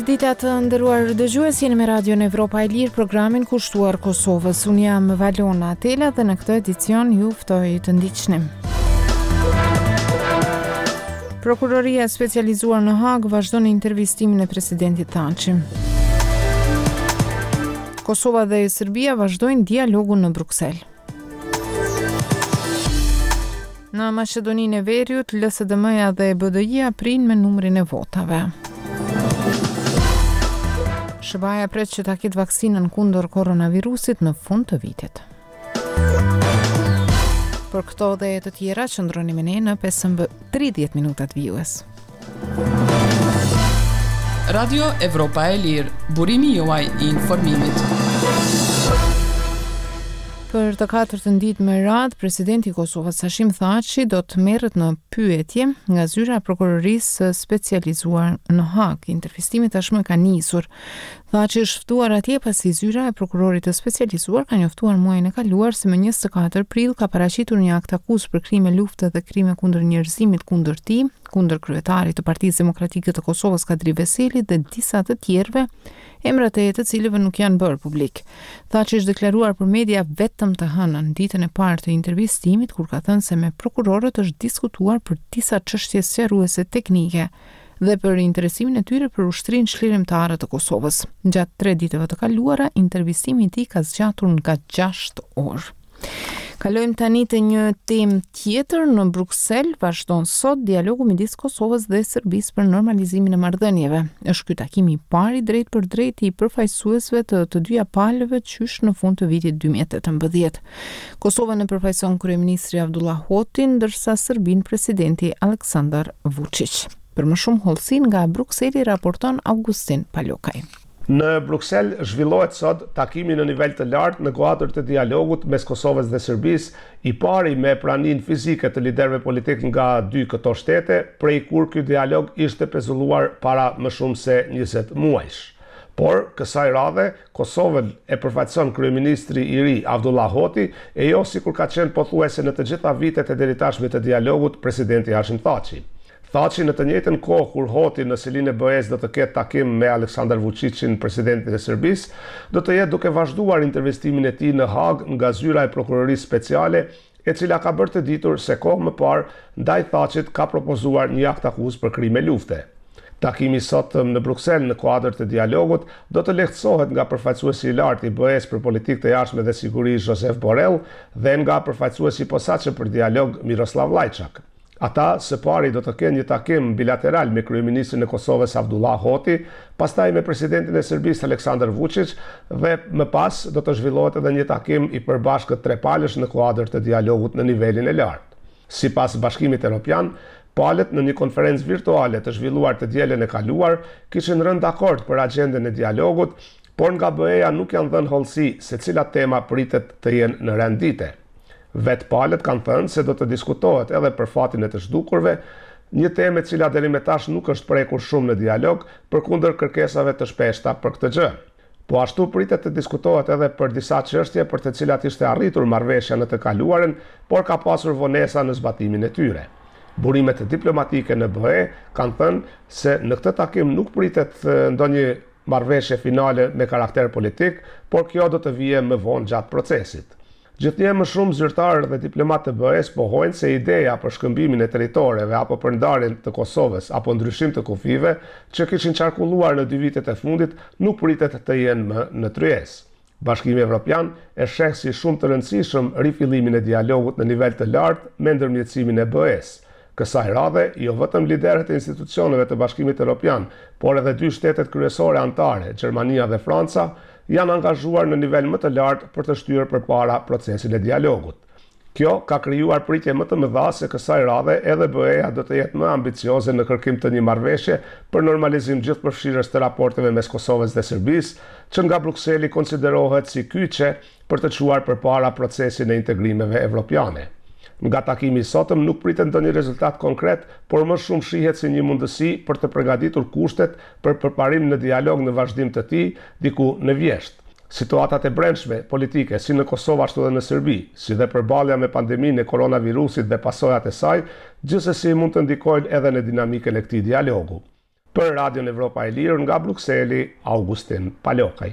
Mirëdita të nderuar dëgjues, jeni me Radion Evropa e Lirë, programin kushtuar Kosovës. Unë jam Valona Atela dhe në këtë edicion ju ftoj të ndiqni. Prokuroria specializuar në Hagë vazhdon intervistimin e presidentit Thaçi. Kosova dhe Serbia vazhdojnë dialogun në Bruksel. Në Maqedoninë e Veriut, LSDM-ja dhe BDI-ja prinë me numrin e votave. SBA pret që ta ketë vaksinën kundër koronavirusit në fund të vitit. Për këto dhe të tjera, qëndroni me ne në 30 minutat vijues. Radio Evropa e Lirë, burimi juaj I informimit. Për të katërtën ditë me radhë, presidenti I Kosovës Hashim Thaçi do të merret në pyetje nga zyra e prokurorisë specializuar në Hagë. Intervistimi tashmë ka nisur. Thaçi është ftuar atje pasi zyra e prokurorit të specializuar ka njoftuar muajin e kaluar se më 24 prill ka paraqitur një akt akuzë për krime lufte dhe krime kundër njerëzimit kundër tij, kundër kryetarit të Partisë Demokratike të Kosovës Kadri Veseli dhe disa të tjerëve, emrat e të cilëve nuk janë bërë publik. Thaçi është deklaruar për media vetëm të hënën, ditën e parë të intervistimit, kur ka thënë se me prokurorët është diskutuar për disa çështje sqaruese teknike dhe për interesimin e tyre për ushtrinë çlirimtare të Kosovës. Gjatë 3 ditëve të kaluara, intervistimi I tij ka zgjatur nga 6 orë. Kalojmë tani te një temë tjetër. Në Bruksel vazhdon sot dialogu midis Kosovës dhe Serbisë për normalizimin e marrëdhënieve. Është ky takimi I parë drejt për drejt I përfaqësuesve të dyja palëve qysh në fund të vitit 2018. Kosovën e përfaqëson kryeministri Abdullah Hoti, ndërsa Serbin presidenti Aleksandar Vučić. Për më shumë hollësi nga Brukseli raporton Augustin Palokaj. Në Bruksel zhvillohet sot takimi në nivel të lartë në kuadër të dialogut mes Kosovës dhe Serbisë, I pari me praninë fizike të liderëve politik nga dy këto shtete, prej kur ky dialog ishte pezulluar para më shumë se 20 muajsh. Por, kësaj radhe, Kosovën e përfaqëson kryeministri I ri Abdullah Hoti, e jo sikur ka qenë pothuajse në të gjitha vitet e deritashme të dialogut presidenti Hashim Thaçi. Thaçi në të njëjtën kohë kur Hoti në selinë e BE-s do të ketë takim me Aleksandar Vučićin, presidentin e Serbisë, do të jetë duke vazhduar intervistimin e tij në Hagë nga zyra e prokurorisë speciale, e cila ka bërë të ditur se kohë më parë ndaj Thaçit ka propozuar një akt akuzë për krime lufte. Takimi sot në Bruksel në kuadër të dialogut do të lehtësohet nga përfaqësuesi I lartë I BE-s për politikë të jashtme dhe siguri Josep Borrell dhe nga përfaqësuesi I posaçëm për dialog Miroslav Lajçak. Ata së pari do të kenë një takim bilateral me kryeministrin e Kosovës Abdullah Hoti, pastaj me presidentin e Serbisë Aleksandar Vučić dhe më pas do të zhvillohet edhe një takim I përbashkët trepalësh në kuadër të dialogut në nivelin e lartë. Sipas Bashkimit Evropian, palët në një konferencë virtuale të zhvilluar të dielën e kaluar kishin rënë dakord për agjendën e dialogut, por nga BE-ja nuk janë dhënë hollësi se cilat tema pritet të jenë në rendite. Vetë palët kanë thënë se do të diskutohet edhe për fatin e të zhdukurve, një temë e cila deri më tash nuk është prekur shumë në dialog, përkundër kërkesave të shpeshta për këtë gjë. Po ashtu pritet të diskutohet edhe për disa çështje për të cilat ishte arritur marrëveshja në të kaluarën, por ka pasur vonesa në zbatimin e tyre. Burimet diplomatike në BE kanë thënë se në këtë takim nuk pritet ndonjë marrëveshje finale me karakter politik, por kjo do të vijë më vonë gjatë procesit. Gjithnjë më shumë zyrtarë dhe diplomatë të BE-s pohojnë se ideja për shkëmbimin e territoreve apo për ndarjen të Kosovës apo ndryshim të kufive që kishin qarkulluar në 2 vitet e fundit nuk pritet të jenë më në tryezë. Bashkimi Evropian e sheh si shumë të rëndësishëm rifillimin e dialogut në nivel të lartë me ndërmjetësimin e BE-s. Kësaj radhe, jo vetëm liderët e institucioneve të Bashkimit Evropian, por edhe 2 shtetet kryesore anëtare, Gjermania dhe Franca, janë angazhuar në nivel më të lartë për të shtyrë përpara procesin e dialogut. Kjo ka krijuar pritje më të mëdha se kësaj radhe edhe BE-ja do të jetë më ambicioze në kërkim të një marrëveshje për normalizim gjithëpërfshirës të raporteve mes Kosovës dhe Serbisë, që nga Brukseli konsiderohet si kyçe për të çuar përpara procesin e integrimeve evropiane. Nga takimi I sotëm nuk pritet ndonjë rezultat konkret, por më shumë shihet si një mundësi për të përgatitur kushtet për përparim në dialog në vazhdim të tij diku në vjesht. Situatat e brendshme politike si në Kosovë ashtu dhe në Serbi, si dhe përballja me pandeminë e koronavirusit dhe pasojat e saj, gjithsesi mund të ndikojnë edhe në dinamikën e këtij dialogu. Për Radion Evropa e Lirë nga Brukseli, Augustin Palokaj.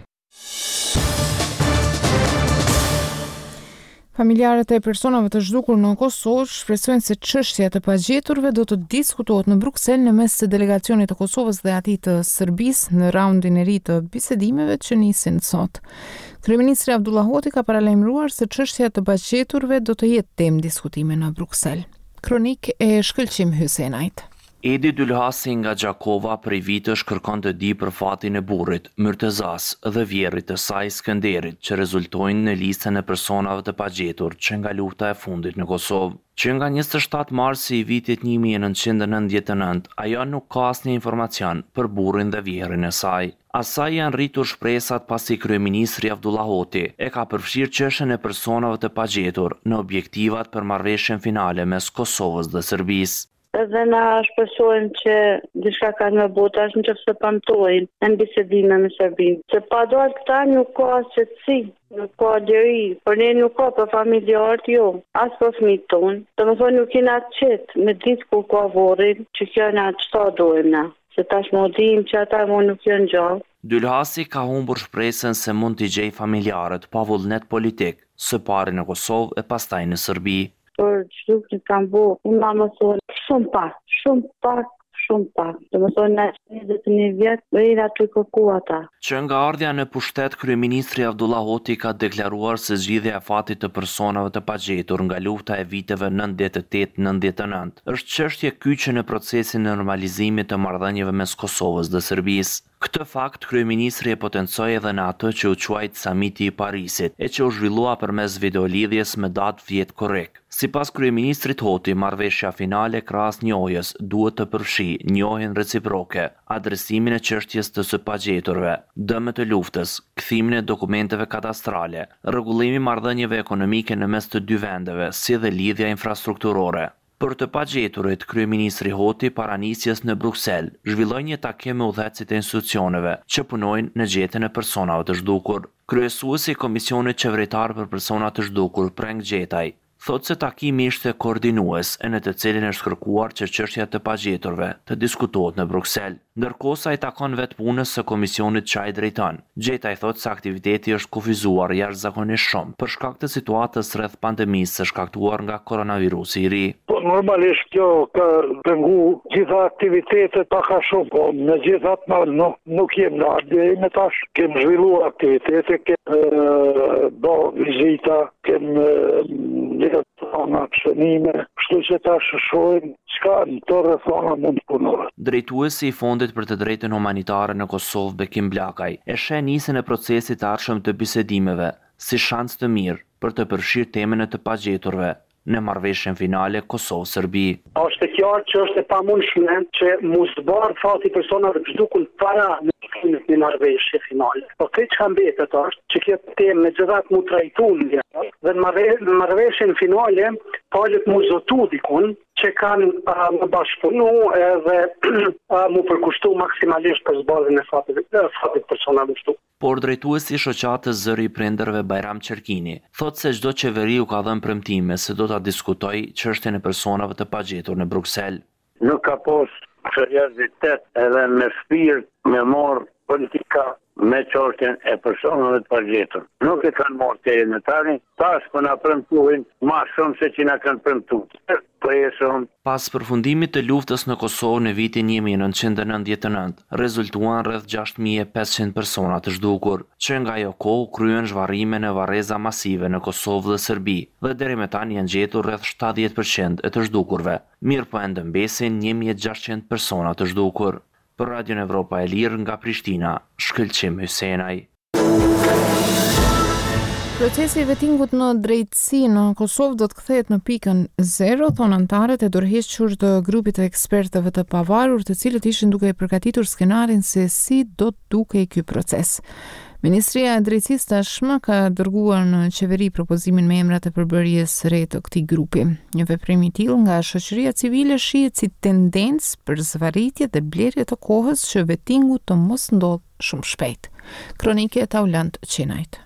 Familjarët e personave të zhdukur në Kosovë shpresojnë se çështja e pagjeturve do të diskutohet në Bruksel në mes të delegacionit të Kosovës dhe atij të Serbisë në raundin e ri të bisedimeve që nisin sot. Kryeministri Abdullah Hoti ka paralajmëruar se çështja e pagjeturve do të jetë temë diskutime në Bruksel. Kronik e Shkëlqim Hysenajt. Edi Dylhasi nga Gjakova prej vitësh kërkon të di për fatin e burrit, Myrtezas dhe vjerrit të saj Skënderit që rezultojnë në listën e personave të pagjetur që nga lufta e fundit në Kosovë. Që nga 27 marsi i vitit 1999, ajo nuk ka asnjë informacion për burrin dhe vjerrin e saj. Asaj janë rritur shpresat pasi kryeministri Abdullah Hoti e ka përfshirë çështjen e personave të pagjetur në objektivat për marrëveshjen finale mes Kosovës dhe Serbisë. Edhe na shpresojmë që diçka ka në botë është nëse pamtojnë në bisedime me Serbinë. Se pa dalë këta nuk ka qetësi, nuk ka deri, për ne nuk ka për familjarët jo, as për fëmijët tonë. Domethënë nuk jena qetë me ditë kur ka vorrin, që kjo na çfarë dojmë na, se tash më dim që ata më nuk janë gjallë. Dylhasi ka humbur shpresën se mund t'i gjej familjarët pa vullnet politik, së pari në Kosovë e pastaj në Serbi. Për çdo që kanë bo, unë më thonë shumë pak. Dhe më thonë në 21 vjetë, dhe aty kërku ata. Që nga ardhja në pushtet, kryeministri Abdullah Hoti ka deklaruar se zgjidhja e fatit të personave të pagjetur nga lufta e viteve 98-99 është çështje kyçe në procesin e normalizimit të marrëdhënieve mes Kosovës dhe Serbisë. Këtë fakt kryeministri e potencoi edhe në atë që u quajt Samiti i Parisit, e që u zhvillua përmes videolidhjes me datë vjet korrekt. Sipas kryeministrit Hoti, marrëveshja finale krahas njohjes duhet të përfshijë njohjen reciproke, adresimin e çështjes të së pagjeturve, dëmet e luftës, kthimin e dokumenteve kadastrale, rregullimin e marrëdhënieve ekonomike në mes të dy vendeve, si dhe lidhja infrastrukturore. Për të pagjeturit, kryeministri Hoti para nisjes në Bruksel zhvilloi një takim me udhëheqësit e institucioneve që punojnë në gjetjen e personave të zhdukur. Kryesuesi i Komisionit Qeveritar për Persona të Zhdukur, Prenk Gjetaj, thotë se takimi ishte koordinues e në të cilin është kërkuar që çështja të pagjeturve të diskutohet në Bruksel. Ndërkohë sa i takon vetë punës së komisionit që ai drejton, Gjetaj thotë se aktiviteti është kufizuar jashtëzakonisht shumë për shkak të situatës rreth pandemisë së shkaktuar nga koronavirusi i ri. Normalisht kjo ka pengu gjitha aktivitetet paka shumë, po në gjithat nuk jem në ardhje me tash. Kem zhvillu aktivitete, kem do vizita, kem rrethona shënime, kështu që tash shohim çka në të rrethona mund të punohet. Drejtuesi i Fondit për të Drejtën Humanitare në Kosovë, Bekim Blakaj, e sheh nisjen e procesit të ardhshëm të bisedimeve si shans të mirë për të përfshirë temën e të pagjeturve në marrëveshjen finale Kosovë-Serbi. Është e qartë që është e pamundshme që mos zbar fati personave të zhdukur para në një marrëveshje finale. Po këtë që mbetet është që kjo temë me gjithat mu trajtuar dhe në marrëveshjen finale palët mu zotu dikun që kanë më bashkëpunu edhe mu përkushtu maksimalisht për zbarën e fatit personave të zhdukur. Por drejtuesi i shoqatës Zëri i Prindërve Bajram Qerkini thotë se çdo qeveri u ka dhënë premtime se do ta diskutojë çështjen e personave të pagjetur në Bruksel. Nuk ka pas seriozitet edhe me shpirt me marrë politika me çështjen e personave të pagjetur. Nuk e kanë marrë të në tani, tash po na premtojnë më shumë se që na kanë premtuar. Pas përfundimit të luftës në Kosovë në vitin 1999, rezultuan rreth 6500 persona të zhdukur, që nga ajo kohë kryen zhvarrime në varreza masive në Kosovë dhe Serbi, dhe deri më tani janë gjetur rreth 70% e të zhdukurve. Mirë po ende mbesin 1600 persona të zhdukur. Për Radion Evropa e Lirë nga Prishtina, Shkëlqim Hysenaj. Procesi i vetingut në drejtësi në Kosovë do të kthehet në pikën 0, thonë anëtarët e dorëhequr të grupit të ekspertëve të pavarur, të cilët ishin duke përgatitur skenarin se si do të dukej ky proces. Ministria e Drejtësisë tashmë ka dërguar në qeveri propozimin me emrat e përbërjes re të këtij grupi. Një veprim i tillë nga shoqëria civile shihet si tendencë për zvarritje dhe blerje të kohës që vetingu të mos ndodh shumë shpejt. Kronike Taulant Qenajt.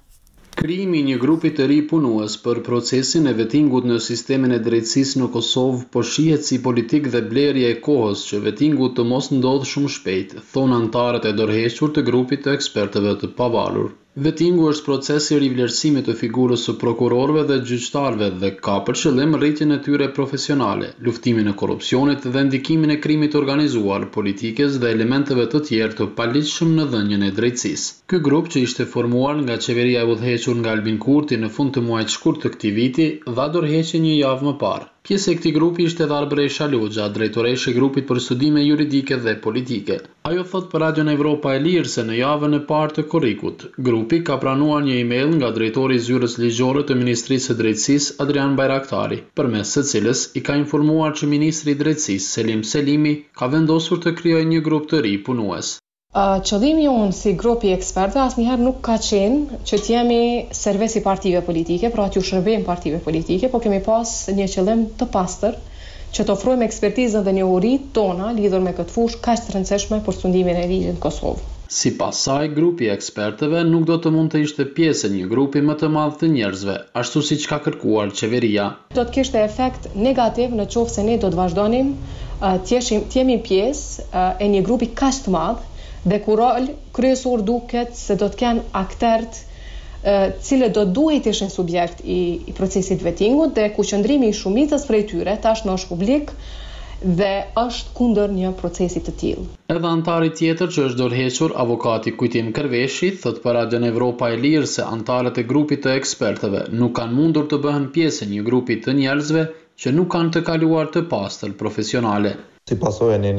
Krijimi i një grupi të ri punues për procesin e vetingut në sistemin e drejtësisë në Kosovë po shihet si politik dhe blerje e kohës që vetingu të mos ndodhë shumë shpejt, thonë anëtarët e dorëhequr të grupit të ekspertëve të pavalur. Vetingu është procesi i rivlerësimit të figurës së prokurorëve dhe gjyqtarëve dhe ka për qëllim rritjen e tyre profesionale, luftimin e korrupsionit dhe ndikimin e krimit organizuar, politikës dhe elementeve të tjerë të paligjshëm në dhënien e drejtësisë. Ky grup që ishte formuar nga qeveria e udhëhequr nga Albin Kurti në fund të muajit shkurt të këtij viti, dha dorëheqje një javë më parë. Pjesë e këtij grupi ishte edhe Arbresha Logja, drejtoreshe e grupit për studime juridike dhe politike. Ajo thot për Radion Evropa e Lirë se në javën e parë të korrikut, grupi ka pranuar një email nga drejtori i zyrës ligjore të Ministrisë së Drejtësisë Adrian Bajraktari, përmes së cilës i ka informuar që ministri i Drejtësisë Selim Selimi ka vendosur të krijojë një grup të ri punues. Qëllimi jonë si grupi ekspertëve asnjëherë nuk ka qenë që t'jemi servis i partive politike, pra t'ju shërbejmë partive politike, po kemi pas një qëllim të pastër që të ofrojmë ekspertizën dhe njohuritë tona lidhur me këtë fushë kaq të rëndësishme për sundimin e ligjit në Kosovë. Sipas saj, grupi i ekspertëve nuk do të mund të ishte pjesë e një grupi më të madh të njerëzve, ashtu siç ka kërkuar qeveria. Do të kishte efekt negativ në qoftë se ne do të vazhdonim t'jemi pjesë e një grupi kaq të madh dhe ku rol kryesor duket se do të kenë aktert cilët do duhet ishin subjekt i procesit vetingut dhe ku qëndrimi i shumicës prej tyre tash në është publik dhe është kundër një procesi të tillë. Edhe antari tjetër që është dorëhequr, avokati Kujtim Kërveshi, thot për Radion Evropa e Lirë se antarët e grupit të ekspertëve nuk kanë mundur të bëhen pjesë e një grupi të njerëzve që nuk kanë të kaluar të pastër profesionale. Si pasojë e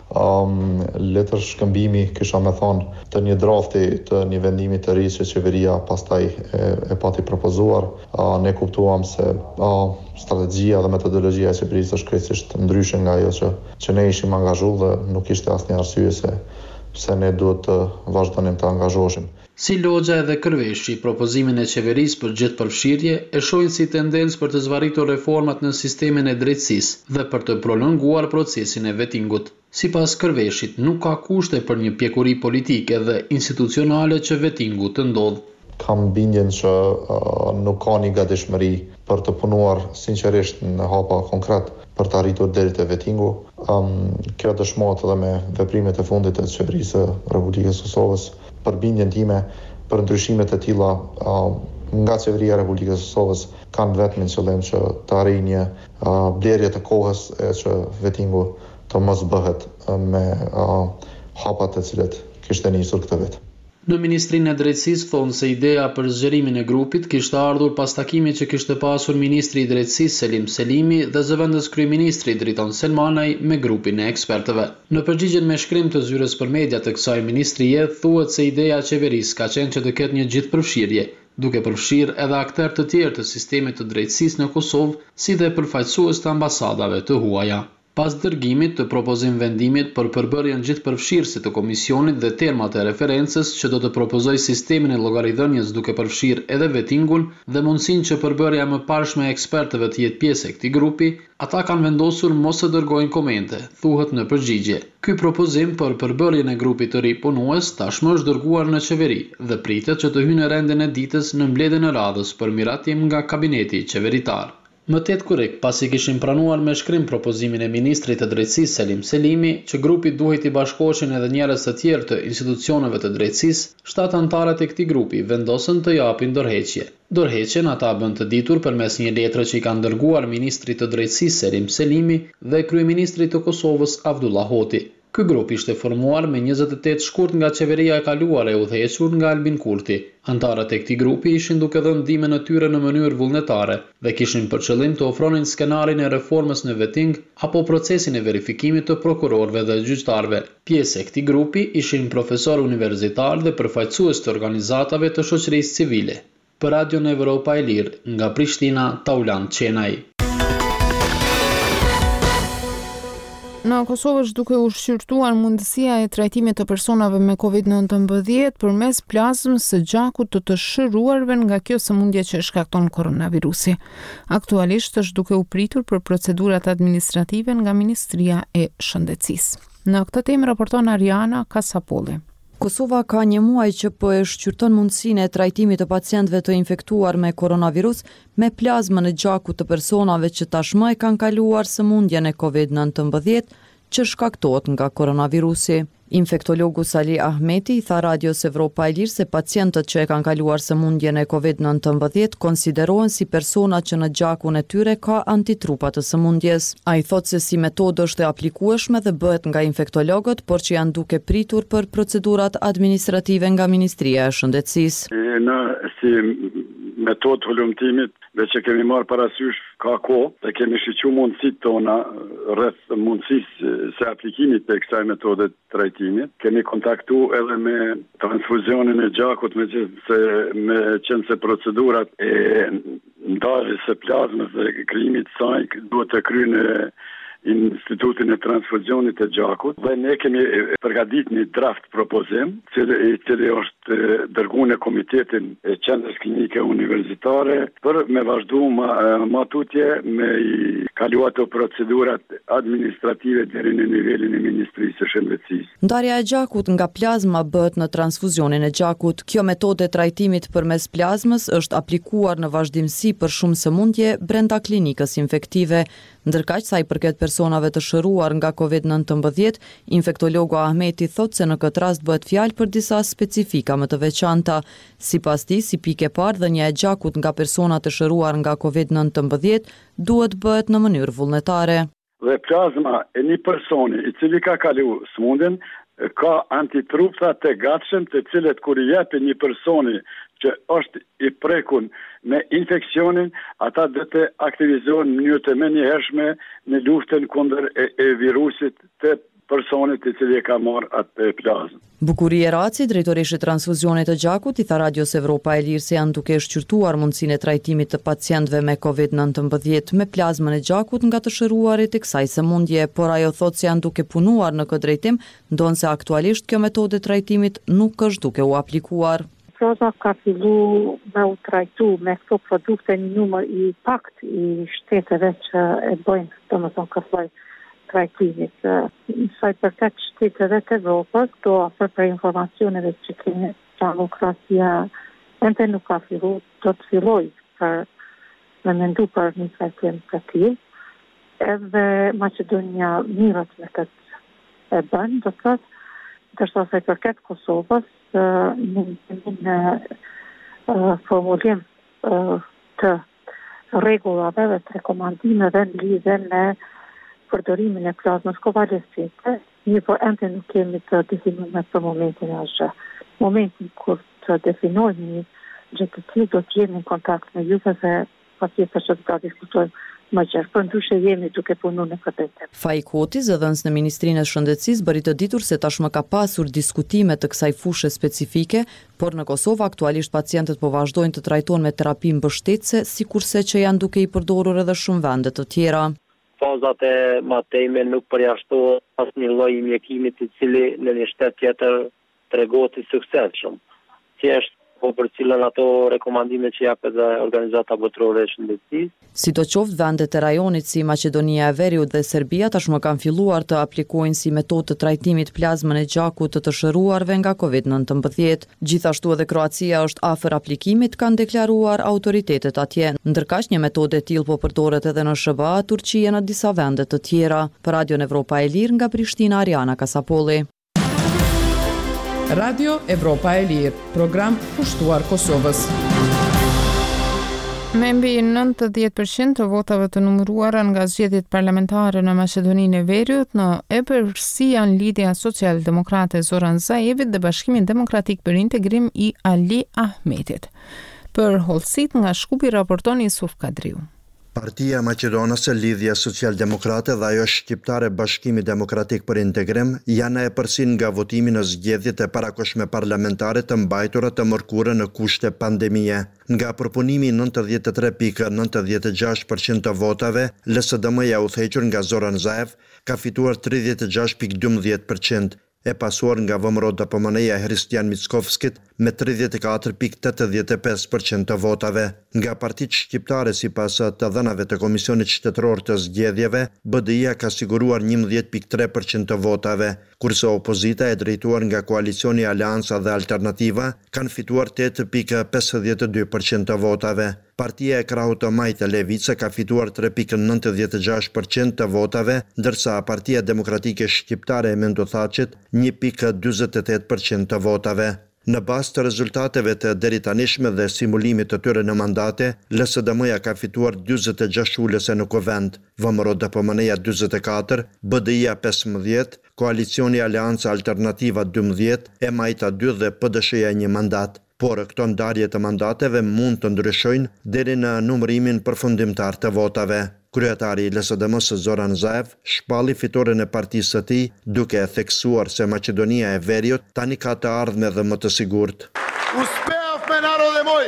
një letër shkëmbimi, kisha me thonë, të një drafti të një vendimi të ri që qeveria pastaj e pati propozuar, ne kuptuam se strategjia dhe metodologjia e qeverisë është krejtësisht ndryshe nga ajo që ne ishim angazhu dhe nuk ishte asnjë arsye se ne duhet të vazhdonim të angazhoheshim. Si Logja edhe Kërveshi, propozimin e qeverisë për gjithë përfshirje e shohin si tendencë për të zvarritur reformat në sistemin e drejtësisë dhe për të prolonguar procesin e vetingut. Sipas Kërveshit, nuk ka kushte për një pjekuri politike dhe institucionale që vetingu të ndodhë. Kam bindjen që nuk ka një gatishmëri për të punuar sinqerisht në hapa konkret për të arritur deri te vetingu. Kjo dëshmohet edhe me veprimet e fundit të qeverisë së Republikës Kosovës. Për bindjen time, për ndryshimet e tilla nga qeveria e Republikës Kosovës kanë vetëm qëllim që të arrijë një blerje të kohës e që vetingu të mos bëhet me hapat e cilet kishte nisur këtë vit. Në Ministrinë e Drejtësisë thonë se ideja për zgjerimin e grupit kishte ardhur pas takimit që kishte pasur Ministri i Drejtësisë Selim Selimi dhe zëvendës kryeministri Driton Selmanaj me grupin e ekspertëve. Në përgjigjen me shkrim të zyrës për media të kësaj ministrie, thuhet se ideja e qeverisë ka qenë që të ketë një gjithëpërfshirje, duke përfshirë edhe aktorë të tjerë të sistemit të drejtësisë në Kosovë, si dhe përfaqësues të ambasadave të huaja. Pas dërgimit të propozim vendimit për përbërjen gjithëpërfshirëse të komisionit dhe termat e referencës që do të propozoj sistemin e llogaridhënies duke përfshirë edhe vetingun dhe mundësinë që përbërja më parshme e ekspertëve të jetë pjesë e këtij grupi, ata kanë vendosur mos të dërgojnë komente, thuhet në përgjigje. Ky propozim për përbërjen e grupit të ri punues tashmë është dërguar në qeveri dhe pritet që të hyjë në rendin e ditës në mbledhjen e radhës për miratim nga kabineti qeveritar. Më 8 korrik, pasi kishin pranuar me shkrim propozimin e Ministrit të Drejtësisë Selim Selimi, që grupi duhet i bashkoheshin edhe njerëz të tjerë të institucioneve të drejtësisë, 7 antarët e këtij grupi vendosën të japin dorëheqje. Dorëheqjen ata bën të ditur përmes një letre që i kanë dërguar Ministrit të Drejtësisë Selim Selimi dhe Kryeministrit të Kosovës Avdullah Hoti. Ky grup ishte formuar me 28 shkurt nga qeveria e kaluar e udhëhequr nga Albin Kurti. Antarët e këtij grupi ishin duke dhënë ndihmën e tyre në mënyrë vullnetare dhe kishin për qëllim të ofronin skenarin e reformës në veting apo procesin e verifikimit të prokurorëve dhe gjyqtarëve. Pjesë e këtij grupi ishin profesorë universitar dhe përfaqësues të organizatave të shoqërisë civile. Për Radion Evropa e Lirë, nga Prishtina, Taulan Qenaj. Në Kosovë është duke u shqyrtuar mundësia e trajtimit të personave me COVID-19 përmes plazmës së gjakut të shëruarve nga kjo sëmundje që shkakton koronavirusi. Aktualisht është duke u pritur për procedurat administrative nga Ministria e Shëndetësisë. Në këtë temë raporton Ariana Kasapolli. Kosova ka një muaj që po e shqyrton mundësinë e trajtimit të pacientëve të infektuar me koronavirus me plazmën e gjakut të personave që tashmë e kanë kaluar sëmundjen e COVID-19 që shkaktohet nga koronavirusi. Infektologu Sali Ahmeti i tha Radios Evropa e Lirë se pacientët që e kanë kaluar sëmundjen e COVID-19 konsiderohen si persona që në gjakun e tyre ka antitrupa të sëmundjes. Ai thotë se si metodë është e aplikueshme dhe bëhet nga infektologët, por që janë duke pritur për procedurat administrative nga Ministria e Shëndetësisë. Në si metodë hulumtimit dhe që kemi marrë parasysh ka kohë dhe kemi shiqu mundësit tona rreth mundësisë se aplikimit të kësaj metode të trajtimit. Kemi kontaktu edhe me transfuzionin e gjakut me qenë se procedurat e ndarjes së plazmës dhe krijimit të saj duhet të kryen në Institutin e Transfuzionit të Gjakut dhe ne kemi përgatit një draft propozim i cili është dërguar në Komitetin e Qendrës Klinike Universitare për me vazhdu ma tutje me i kaluar të procedurat administrative deri në nivelin e Ministrisë së Shëndetësisë. Ndarja e gjakut nga plazma bëhet në transfuzionin e gjakut. Kjo metodë e trajtimit përmes plazmës është aplikuar në vazhdimsi për shumë sëmundje brenda klinikës infektive. Ndërkaq sa i përket personave të shëruar nga COVID-19, infektologu Ahmeti thotë se në këtë rast bëhet fjalë për disa specifika më të veçanta. Sipas tij, si pikë e parë, dhënia e gjakut nga persona të shëruar nga COVID-19 duhet bëhet në mënyrë vullnetare. Dhe plazma e një personi i cili ka kalu sëmundjen ka antitrupta të gatshëm të cilët kur i jepi një personi që është i prekun me infeksionin, ata dhe të aktivizohen në mënyrë të menjëhershme në luftën kundër e virusit të personit i cili e ka marrë atë plazmë. Bukurie Raci, drejtoreshi i transfuzionit të gjakut, i tha Radios Evropa e Lirë se janë duke shqyrtuar mundësinë e trajtimit të pacientëve me COVID-19 me plazmën e gjakut nga të shëruarit e kësaj sëmundje, por ajo thotë se janë duke punuar në këtë drejtim, ndonse aktualisht kjo metodë e trajtimit nuk është duke u aplikuar. Plazma ka fillu me u trajtu me këto produkte një numër i pakt i shteteve që e bëjnë domethënë kësaj trajtimit. Sa i përket shteteve të Evropës, do për informacioneve që kemi, demokracia ende nuk ka fillu, do të filloj për me mendu për një trajtim të tillë. Edhe Maqedonia mirët me këtë e bën, do të thotë, ndërsa sa i përket Kosovës, në formulim të rregullave dhe të rekomandimeve në lidhje me përdorimin e plazmës konvalescente, por ende nuk kemi të definuar për momentin e ashtë. Momentin kur të definojmë një gjë të tillë, do të jemi në kontakt me juve dhe patjetër që do të diskutojmë më gjerë, për ndryshe jemi duke punuar në këtë temë. Faik Hoti, zëdhënës në Ministrinë e Shëndetësisë, bëri të ditur se tashmë ka pasur diskutime të kësaj fushe specifike, por në Kosovë aktualisht pacientët po vazhdojnë të trajtohen me terapi mbështetëse, sikurse që janë duke i përdorur edhe shumë vende të tjera. Fazat e mateme nuk përjashtohet asnjë lloj mjekimit i cili në një shtet tjetër tregohet i suksesshëm. Thjesht po për cilën ato rekomandime që jap edhe Organizata Botërore e Shëndetësisë. Sidoqoftë, vendet e rajonit si Maqedonia e Veriut dhe Serbia tashmë kanë filluar të aplikojnë si metodë të trajtimit plazmën e gjakut të shëruarve nga COVID-19. Gjithashtu edhe Kroacia është afër aplikimit, kanë deklaruar autoritetet atje. Ndërkaq një metodë e tillë po përdoret edhe në SBA, Turqi e në disa vende të tjera. Për Radion Evropa e Lirë nga Prishtina, Ariana Kasapolli. Radio Evropa e Lirë, program pushtuar Kosovës. Me mbi 90% të votave të numëruara nga zgjedhjet parlamentare në Maqedoninë e Veriut, në epërsi janë Lidhja Social-Demokrate Zoran Zaevit dhe Bashkimi Demokratik për Integrim i Ali Ahmetit. Për hollësit nga Shkupi raporton Yusuf Kadriu. Partia Maqedonase, Lidhja Social-Demokrate dhe ajo shqiptare Bashkimi Demokratik për Integrim janë e përsin nga votimi në zgjedhjet e parakoshme parlamentare të mbajtura të mërkure në kushte pandemie. Nga përpunimi 93.96% të votave, LSDM-ja u thequr nga Zoran Zaev ka fituar 36.12%. E pasuar nga VMRO-DPMN-ja Hristian Mickovskit me 34,85% të votave. Nga partitë shqiptare sipas të dhënave të Komisionit Shtetëror të Zgjedhjeve, BDI-a ka siguruar 11,3% të votave, kurse opozita e drejtuar nga koalicioni Aleanca dhe Alternativa kanë fituar 8,52% të votave. Partia e Krahut të Majtë Levica ka fituar 3,96% të votave, ndërsa Partia Demokratike Shqiptare e Mendo Thaçit 1,48% të votave. Në bazë të rezultateve të deritanishme dhe simulimit të tyre në mandate, LSDM-ja ka fituar 46 ulëse në kuvend, VMRO DPMN-ja 44, BDI-ja 15, Koalicioni Aleanca Alternativa 12, e Majta 2 dhe PDSH-ja 1 mandat. Por këto ndarje të mandateve mund të ndryshojnë deri në numërimin përfundimtar të votave. Kryetari i LSDM-s Zoran Zaev shpalli fitoren e partisë së tij, duke theksuar se Maqedonia e Veriut tani ka të ardhme dhe më të sigurt. Uspehavme narode moj,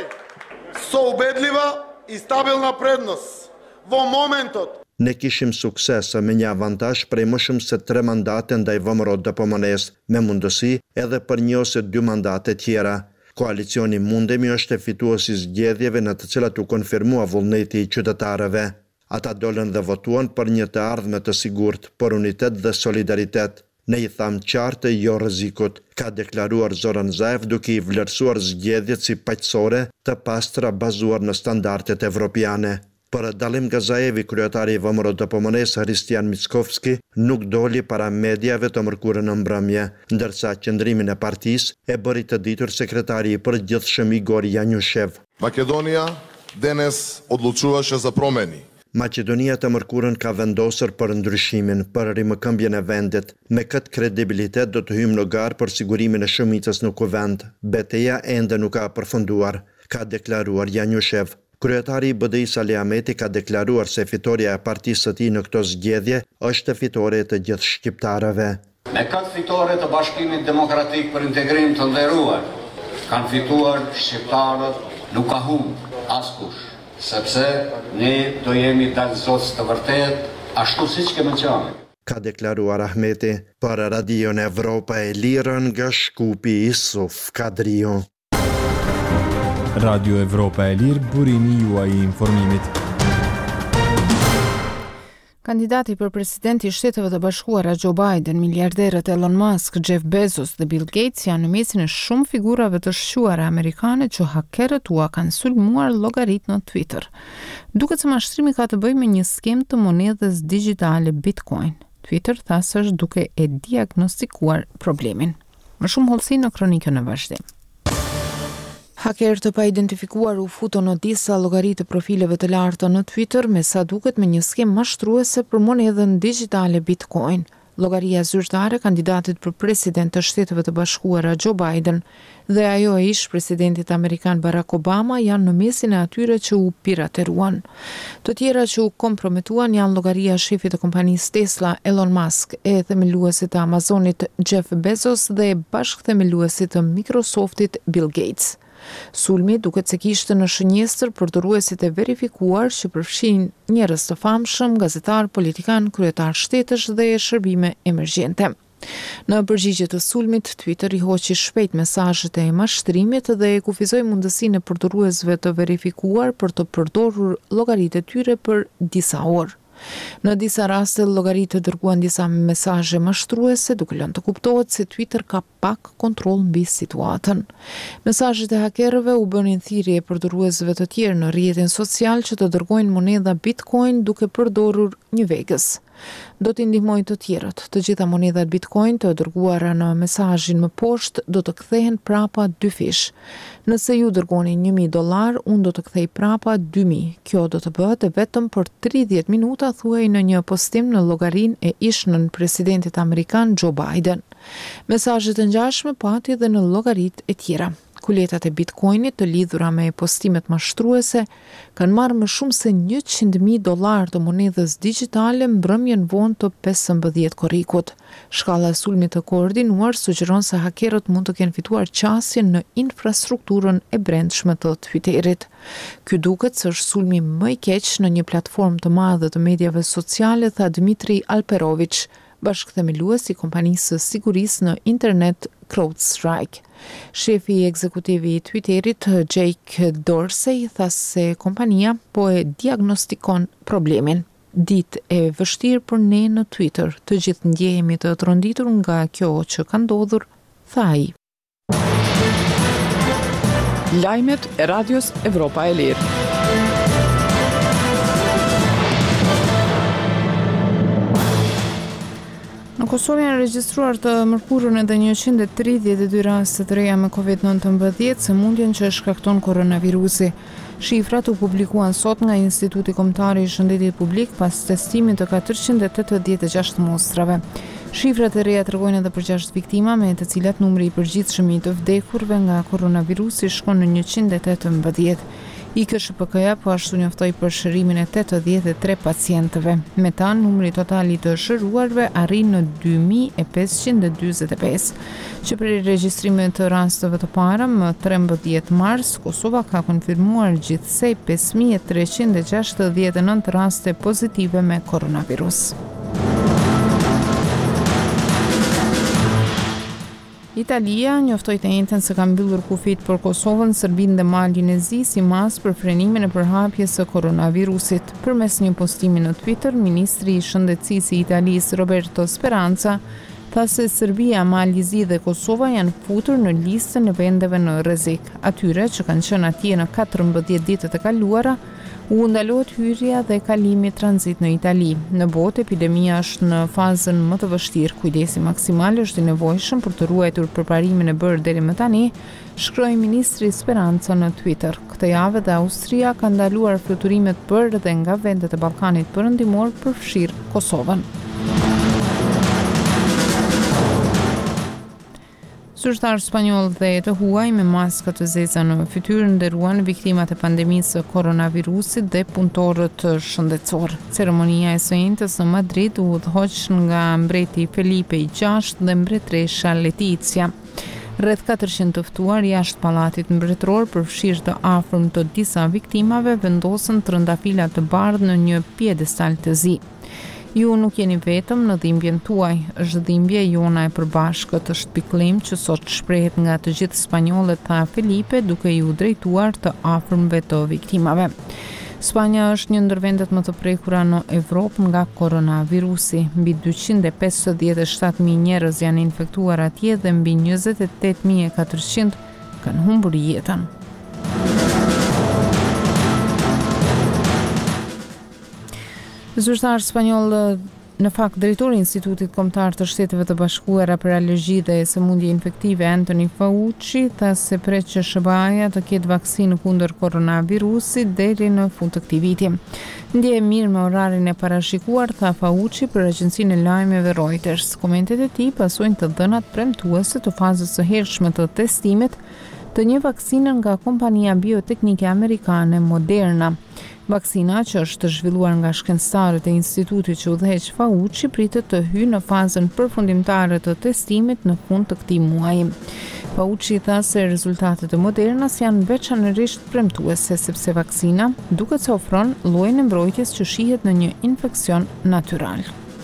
so ubedljiva i stabilna prednost. Vo momentot Ne kishim sukses me një avantazh prej më shumë se 3 mandate ndaj VMRO DPMN-s, me mundësi edhe për 1 ose 2 mandate tjera. Koalicioni Mundemi është e fituesi i zgjedhjeve në të cilat u konfirmua vullneti i qytetarëve. Ata dolën dhe votuan për një të ardhme të sigurt, për unitet dhe solidaritet. Ne i tham qartë jo rrezikut, ka deklaruar Zoran Zaev duke i vlerësuar zgjedhjet si paqësore, të pastra bazuar në standardet evropiane. Për dallim nga Zaevi, kryetari i VMRO DPMN-s Hristian Mickovski nuk doli para mediave të mërkurën në mbrëmje, ndërsa qëndrimin e partisë e bëri të ditur sekretari i përgjithshëm Igor Janushev. Makedonia danes odlučuаше za promeni. Maqedonia të mërkurën ka vendosur për ndryshimin, për rimëkëmbjen e vendit. Me këtë kredibilitet do të hyjmë në garë për sigurimin e shumicës në kuvend. Betejë ende nuk ka përfunduar, ka deklaruar Janushev. Kryetari i BDI-s Ali Ahmeti ka deklaruar se fitoria e partisë së tij në këto zgjedhje është fitore e të gjithë shqiptarëve. Me këtë fitore të Bashkimit Demokratik për Integrim të nderuar, kanë fituar shqiptarët, nuk ka humbur askush, sepse ne do jemi dalëzos të vërtet, ashtu siç kemi qenë. Ka deklaruar Ahmeti për Radion Evropa e Lirën nga Shkupi Isuf Kadriu. Radio Evropa e Lirë, burimi juaj i informimit. Kandidati për presidenti i Shteteve të Bashkuara Joe Biden, miliarderët Elon Musk, Jeff Bezos dhe Bill Gates janë në mesin e shumë figurave të shquara amerikane që hakerët ua kanë sulmuar llogarit në Twitter. Duket se mashtrimi ka të bëjë me një skem të monedhës digjitale Bitcoin. Twitter tha se është duke e diagnostikuar problemin. Më shumë hollësi në kronikën e vazhdim. Hakerët të pa-identifikuar u futën në disa llogari të profileve të larta në Twitter me sa duket me një skem mashtruese për monedhën digjitale Bitcoin. Llogaria zyrtare kandidatit për president të Shteteve të Bashkuara Joe Biden dhe ajo e ish presidentit amerikan Barack Obama janë në mesin e atyre që u pirateruan. Të tjera që u komprometuan janë llogaria e shefit të kompanisë Tesla Elon Musk, e themeluesit të Amazonit Jeff Bezos dhe e bashkëthemeluesit të Microsoftit Bill Gates. Sulmi duket se kishte në shënjestër përdoruesit e verifikuar që përfshin njerëz të famshëm, gazetar, politikan, kryetar shtetësh dhe shërbime emergjente. Në përgjigje të sulmit, Twitter i hoqi shpejt mesazhet e mashtrimit dhe e kufizoi mundësinë e përdoruesve të verifikuar për të përdorur llogaritë e tyre për disa orë. Në disa raste, llogaritë dërguan disa mesazhe mashtruese, duke lënë të kuptohet se Twitter ka pak kontroll mbi situatën. Mesazhet e hakerëve u bënin thirrje përdoruesve të tjerë në rrjetin social që të dërgojnë monedha Bitcoin duke përdorur një vegës. Do t'i ndihmojnë të tjerët. Të gjitha monedhat Bitcoin të dërguara në mesazhin më poshtë do të kthehen prapa 2 fish. Nëse ju dërgoni $1,000, unë do të kthej prapa 2,000. Kjo do të bëhet vetëm për 30 minuta, thuaj në një postim në llogarinë e ish-nën presidentit amerikan Joe Biden. Mesazhet e ngjashme pati edhe në llogaritë e tjera. Kuletat e Bitcoinit të lidhura me postimet mashtruese kanë marrë më shumë se $100,000 të monedhës digjitale mbrëmjen vonë të 15 korrikut. Shkalla e sulmit të koordinuar sugjeron se hakerët mund të kenë fituar qasjen në infrastrukturën e brendshme të Twitterit. Ky duket se është sulmi më i keq në një platformë të madhe të mediave sociale, tha Dmitri Alperovich, bashkëthemelues i kompanisë së sigurisë në internet CrowdStrike. Shefi ekzekutiv I Twitterit, Jake Dorsey, tha se kompania po e diagnostikon problemin. Ditë e vështirë për ne në Twitter, të gjithë ndjehemi të tronditur nga kjo që ka ndodhur, tha ai. Lajmet e Radios Evropa e Lirë. Në Kosovë janë regjistruar të mërkurën edhe 132 raste të reja me COVID-19, sëmundjen që shkakton koronavirusi. Shifrat u publikuan sot nga Instituti Kombëtar I Shëndetit Publik pas testimit të 486 mostrave. Shifrat e reja tregojnë edhe për 6 viktima, me të cilat numri I përgjithshëm I të vdekurve nga koronavirusi shkon në 118. IKSHPK-ja po ashtu njoftoi për shërimin e 83 pacientëve. Me ta, numri total I të shëruarve arrin në 2545. Që për regjistrimit të rasteve të para, më 13 mars, Kosova ka konfirmuar gjithsej 5369 raste pozitive me koronavirus. Italia njoftoi të njëjtën se ka mbyllur kufit për Kosovën, Serbinë dhe Malin e Zi si mas për frenimin e përhapjes së koronavirusit. Përmes një postimi në Twitter, ministri I shëndetësisë I Italisë Roberto Speranza tha se Serbia, Mali I Zi dhe Kosova janë futur në listën e vendeve në rrezik. Atyre që kanë qenë atje në 14 ditët e kaluara, u ndalohet hyrja dhe kalimi tranzit në Itali. Në botë, epidemia është në fazën më të vështirë. Kujdesi maksimal është I nevojshëm për të ruajtur përparimin e bërë deri më tani, shkroi ministri Speranca në Twitter. Këtë javë dhe Austria ka ndaluar fluturimet për dhe nga vendet e Ballkanit Perëndimor, përfshirë Kosovën. Zyrtarë spanjoll dhe të huaj me maska të zeza në fytyrë nderuan viktimat e pandemisë së koronavirusit dhe punëtorët shëndetësor. Ceremonia e së njëjtës në Madrid u udhëhoq nga mbreti Felipe VI dhe mbretëresha Letizia. Rreth 400 të ftuar jashtë pallatit mbretëror, përfshirë të afërm të disa viktimave, vendosën trëndafila të bardhë në një piedestal të zi. Ju nuk jeni vetëm në dhimbjen tuaj, është dhimbje jona e përbashkët, është pikëllim që sot shprehet nga të gjithë spanjollët, tha Felipe, duke ju drejtuar të afërmve të viktimave. Spanja është një ndër vendet më të prekura në Evropë nga koronavirusi. Mbi 257.000 njerëz janë infektuar atje dhe mbi 28.400 kanë humbur jetën. Zyrtar spanjoll, në fakt drejtori I Institutit Kombëtar të Shteteve të Bashkuara për Alergji dhe Sëmundje Infektive, Anthony Fauci, tha se pret që SBA-ja të ketë vaksinë kundër koronavirusit deri në fund të këtij viti. Ndjehem mirë me orarin e parashikuar, tha Fauci për agjencinë e lajmeve Reuters. Komentet e tij pasojnë të dhënat premtuese të fazës së hershme të testimit të një vaksine nga kompania bioteknike amerikane Moderna. Vaksina, që është zhvilluar nga shkencëtarët e institutit që udhëheq Fauci, pritet të hyjë në fazën përfundimtare të testimit në fund të këtij muaji. Fauci tha se rezultatet e Modernas janë veçanërisht premtuese, sepse vaksina duket se ofron llojin e mbrojtjes që shihet në një infeksion natyral.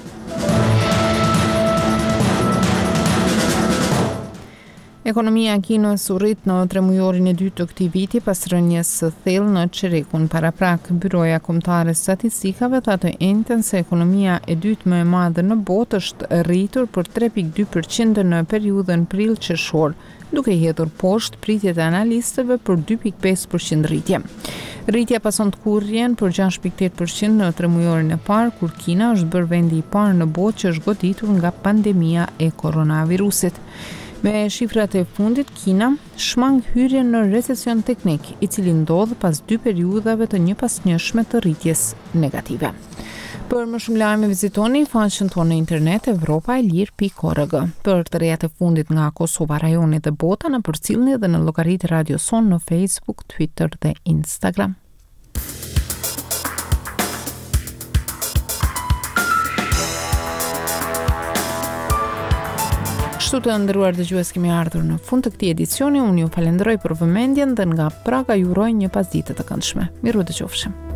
Ekonomia e Kinës u rrit në tremujorin e dytë të këtij viti pas rënies së thellë në çerekun paraprak. Byroja Kombëtare e Statistikave tha të njëjtën se ekonomia e dytë më e madhe në botë është rritur për 3.2% në periudhën prill-qershor, duke hedhur poshtë pritjet e analistëve për 2.5% rritje. Rritja pason të kurrjen për 6.8% në tremujorin e parë, kur Kina është bërë vendi I parë në botë që është goditur nga pandemia e koronavirusit. Me shifrat e fundit, Kina shmang hyrjen në recesion teknik, I cili ndodh pas 2 periudhave të njëpasnjëshme të rritjes negative. Për më shumë lajme vizitoni faqen tonë në internet evropaelir.org. Për të rejat e fundit nga Kosova, rajoni dhe bota, na përcillni edhe në llogaritë Radio Son në Facebook, Twitter dhe Instagram. Kështu të nderuar dëgjues, kemi ardhur në fund të këtij edicioni. Unë ju falenderoj për vëmendjen dhe nga Praga ju uroj një pasditë të këndshme. Miru dëgjofshim.